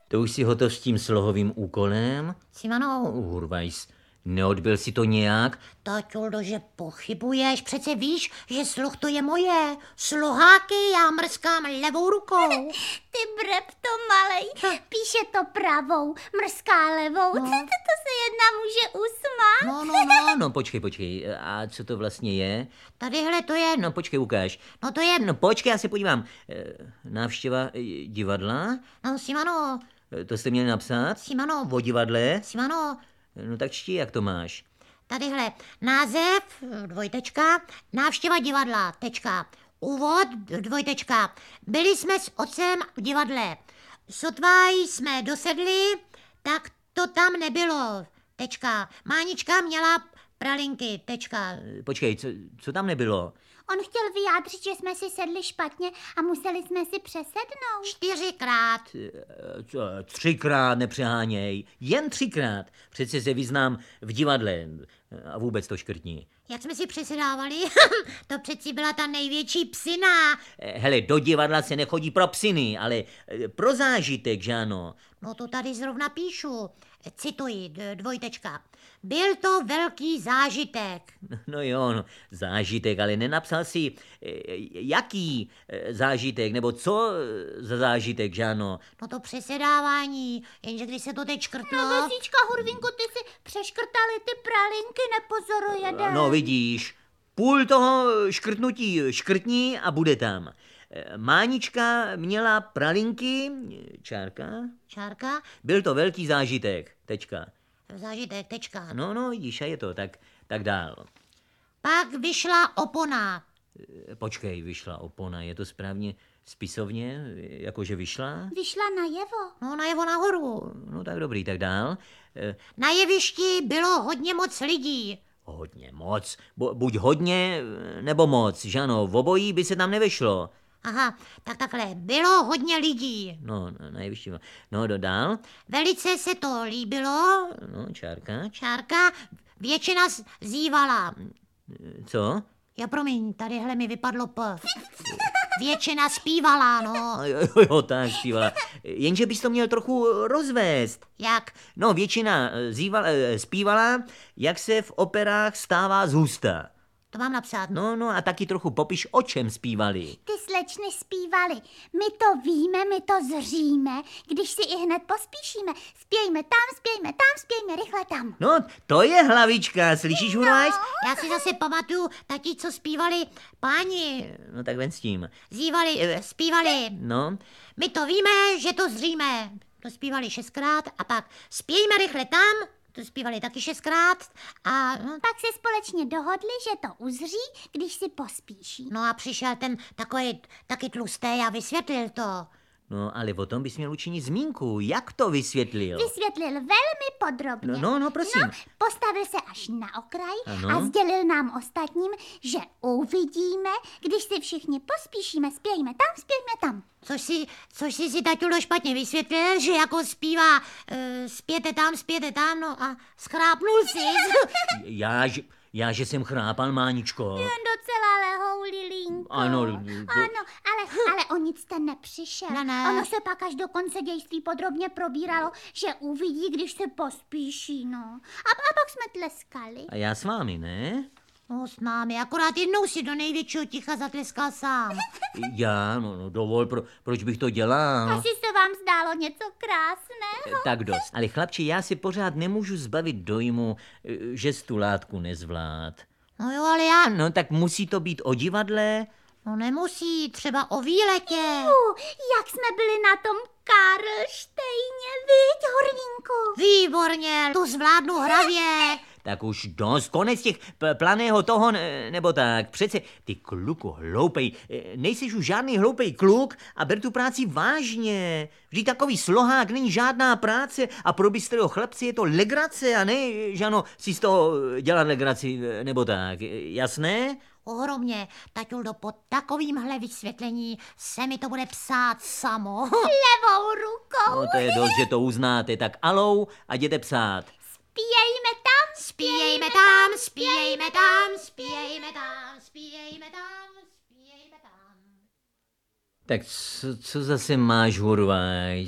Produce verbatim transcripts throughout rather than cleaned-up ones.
To už si hotov s tím slohovým úkolem? Simano, Hurvajs, neodbil si to nějak? taťuldo, že pochybuješ, přece víš, že sluh to je moje. Sluháky já mrskám levou rukou. Ty brepto malej, píše to pravou, mrská levou. No. To, to, to se jedna může usmát. No, no, no. No počkej, počkej, a co to vlastně je? Tadyhle to je, No počkej, ukáž. no to je, No počkej, já se podívám. Eh, Návštěva eh, divadla? no Simano, Eh, To jste měli napsat? Simano, O divadle? Simano, No tak čti, jak to máš. tadyhle název, dvojtečka, návštěva divadla, tečka, úvod, dvojtečka. Byli jsme s otcem v divadle. Sotva jsme dosedli, tak to tam nebylo, tečka. Mánička měla pralinky, tečka. Eh, Počkej, co, co tam nebylo? On chtěl vyjádřit, že jsme si sedli špatně a museli jsme si přesednout. Čtyřikrát. Eh, co, Třikrát nepřeháněj, jen třikrát. Přece se vyznám v divadle a vůbec to škrtni. Jak jsme si přesedávali, to přeci byla ta největší psina. Eh, Hele, do divadla se nechodí pro psiny, ale eh, pro zážitek, že ano. No to tady zrovna píšu. Cituji, d- dvojtečka. Byl to velký zážitek. No jo, no, zážitek, ale nenapsal si, eh, jaký eh, zážitek, nebo co eh, za zážitek, že ano. No to přesedávání, jenže když se to teď škrtlo... Vesíčka, Hurvínku, ty si přeškrtali ty pralinky, nepozoruje. No vidíš, půl toho škrtnutí škrtní a bude tam. Eh, Mánička měla pralinky, čárka, Čárka, byl to velký zážitek, tečka. zážitek, tečka. No, no, vidíš, a je to, tak, tak dál. Pak vyšla opona. Eh, Počkej, vyšla opona, je to správně spisovně, jakože vyšla? Vyšla najevo. No najevo nahoru. No tak dobrý, tak dál. Eh, Na jevišti bylo hodně moc lidí. Hodně moc, Bu- buď hodně, nebo moc, že ano, v obojí by se tam nevešlo. Aha, tak takhle, bylo hodně lidí. No, na- na jevišti. No, do dál. Velice se to líbilo. No, čárka. Čárka, většina z- zývala. Co? Já promiň, tadyhle mi vypadlo P. Většina zpívala, no. A jo, jo, jo, tak zpívala. Jenže bys to měl trochu rozvést. Jak? No, většina eh, zývala, eh, zpívala, jak se v operách stává z husta. To mám napsat. No, no a taky trochu popiš, o čem zpívali. Ty slečny zpívaly. My to víme, my to zříme, když si i hned pospíšíme. Spějme tam, spějme tam, spějme rychle tam. No, to je hlavička, slyšíš, Hurvajs? Já si zase pamatuju tati, co zpívali páni. No tak ven s tím. Zývali, eh, zpívali. No, My to víme, že to zříme. To zpívali šestkrát a pak spějme rychle tam. To zpívali taky šestkrát a no, Pak se společně dohodli, že to uzří, když si pospíší. no a přišel ten takový taky tlustý a vysvětlil to. no, ale o tom bys měl učinit zmínku. Jak to vysvětlil? Vysvětlil velmi podrobně. No, no, no, prosím. No, postavil se až na okraj Ano. a sdělil nám ostatním, že uvidíme, když si všichni pospíšíme, spějme tam, spějme tam. Což si, což si si taťulo špatně vysvětlil, že jako zpívá uh, zpěte tam, zpěte tam, no a schrápnul si. Já, že, já, že jsem chrápal, Máničko. Jen docela lehou, Lilínko. Ano, to- Ano, ale, ale o nic ten nepřišel. Ne, ne. Ono se pak až do konce dějství podrobně probíralo, že uvidí, když se pospíší, no. A, a pak jsme tleskali. A já s vámi, ne? No s námi, akorát jednou si do největšího ticha zatleskal sám. Já, no, no dovol, pro, proč bych to dělal? Asi se vám zdálo něco krásného. Tak dost. Ale chlapči, já si pořád nemůžu zbavit dojmu, eh, že jsi tu látku nezvlád. No jo, ale já, No tak musí to být o divadle? no nemusí, třeba o výletě. Uh, jak jsme byli na tom Karlštejně, viď, Horvínku? Výborně, tu zvládnu hravě. Tak už dost, konec těch p- planého toho, ne, nebo tak. Přece, ty kluku hloupej, eh, nejsiš už žádný hloupej kluk a ber tu práci vážně. Vždyť takový slohák není žádná práce a pro bystrého chlapce je to legrace a ne, že ano, si z toho dělat legraci, eh, nebo tak. Eh, Jasné? Ohromně, taťuldo, po takovýmhle vysvětlení se mi to bude psát samo. Levou rukou. No to je dost, že to uznáte, tak alou a jděte psát. Spějme tam, Spíjejme tam, spíjejme tam, spíjejme tam, spíjejme tam, spíjejme tam. Tak co, co zase máš, Hurvajs?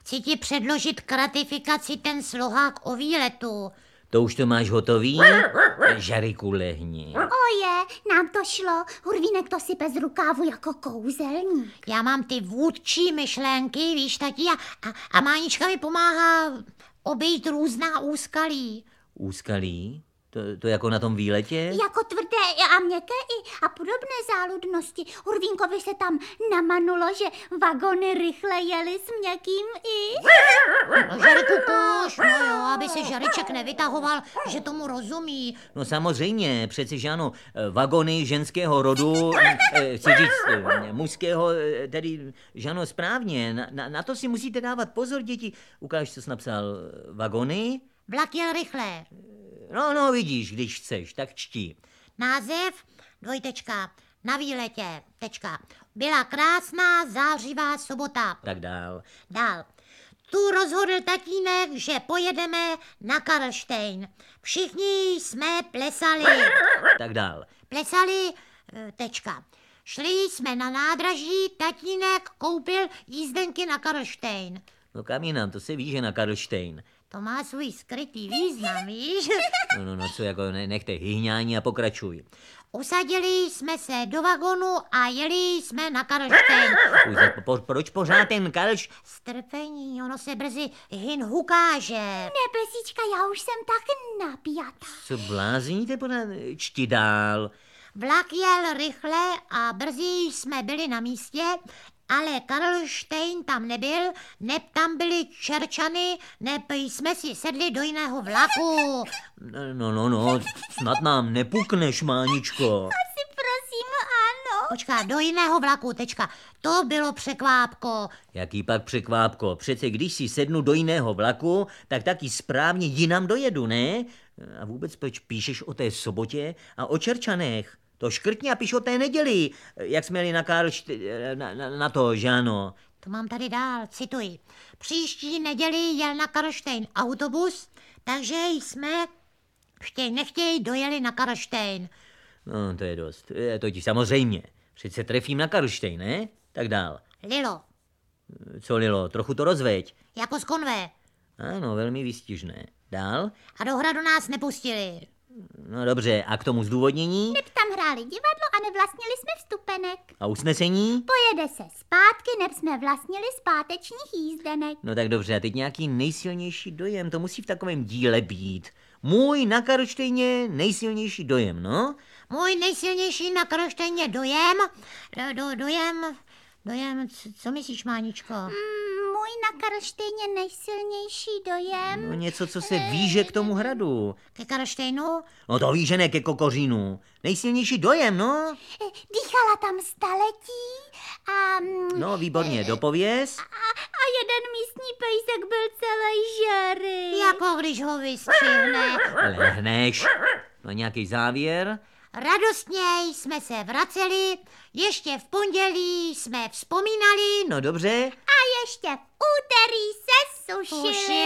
Chci ti předložit k ratifikaci ten slohák o výletu. To už to máš hotový? Žariku, lehni. Oje, nám to šlo. Hurvínek to sype z rukávu jako kouzelník. Já mám ty vůdčí myšlenky, víš, tati, a, a, a Mánička mi pomáhá obejít různá úskalí. Úskalí? To, to jako na tom výletě? Jako tvrdé a měkké i a podobné záludnosti. Hurvínkovi se tam namanulo, že vagony rychle jeli s měkkým i. No, Žariku, koš, no jo, aby se Žariček nevytahoval, že tomu rozumí. No samozřejmě, přeci že ano, vagony ženského rodu, eh, chci říct eh, mužského, eh, tedy že ano, správně, na, na, na to si musíte dávat pozor, děti. Ukáž, co jsi napsal, vagony? Vlak jel rychle. No, no, vidíš, když chceš, tak čti. Název, dvojtečka, na výletě, tečka. Byla krásná zářivá sobota. Tak dál. Dál. Tu rozhodl tatínek, že pojedeme na Karlštejn. Všichni jsme plesali. Tak dál. Plesali, eh, tečka. Šli jsme na nádraží, tatínek koupil jízdenky na Karlštejn. No kam jinam, to se ví, že na Karlštejn. To má svůj skrytý význam, víš? No, no, no, co jako, ne, nechte hyhňání a pokračuj. Usadili jsme se do vagonu a jeli jsme na Karlštejn. Už, tak po, proč pořád ten Karlš... Strpení, ono se brzy hin ukáže. Nebesička, já už jsem tak napjatá. Co blázníte, pořád? Čti dál. Vlak jel rychle a brzy jsme byli na místě, ale Karlštejn tam nebyl, neb tam byly Čerčany, neb jsme si sedli do jiného vlaku. No, no, no, no, snad nám nepukneš, Máničko. Asi prosím, ano. Počká, do jiného vlaku, tečka. To bylo překvápko. Jaký pak překvápko? Přece když si sednu do jiného vlaku, tak taky správně jinam dojedu, ne? A vůbec proč píšeš o té sobotě a o Čerčanech? To škrtni a píš o té neděli, jak jsme jeli na Karlšt... na, na, na to, že ano. To mám tady dál, cituji. Příští neděli jel na Karlštejn autobus, takže jsme, chtěj nechtěj, dojeli na Karlštejn. No, to je dost. Je to ti samozřejmě. Přece trefím na Karlštejn, ne? Tak dál. Lilo, Co, Lilo, trochu to rozveď. jako z konve. Ano, velmi výstižné. Dál? A do hradu nás nepustili. No dobře, a k tomu zdůvodnění? Neb tam hráli divadlo a nevlastnili jsme vstupenek. A usnesení? Pojede se zpátky, neb jsme vlastnili zpátečních jízdenek. No tak dobře, a teď nějaký nejsilnější dojem, to musí v takovém díle být. Můj na Karlštejně nejsilnější dojem, no? Můj nejsilnější na Karlštejně dojem, do, do, dojem, dojem, co, co myslíš, Máničko? Mm, můj na Karlštejně nejsilnější dojem. No něco, co se víže k tomu hradu. Ke Karlštejnu? No to víš, že ne ke Kokořínu. Nejsilnější dojem, no? Eh, Dýchala tam staletí a... mm, No, výborně, dopověz. A, a jeden místní pejsek byl celý žery. Jako když ho vystřihne. Lehneš. No nějaký závěr? Radostně jsme se vraceli, ještě v pondělí jsme vzpomínali, No dobře. A ještě v úterý se sušili.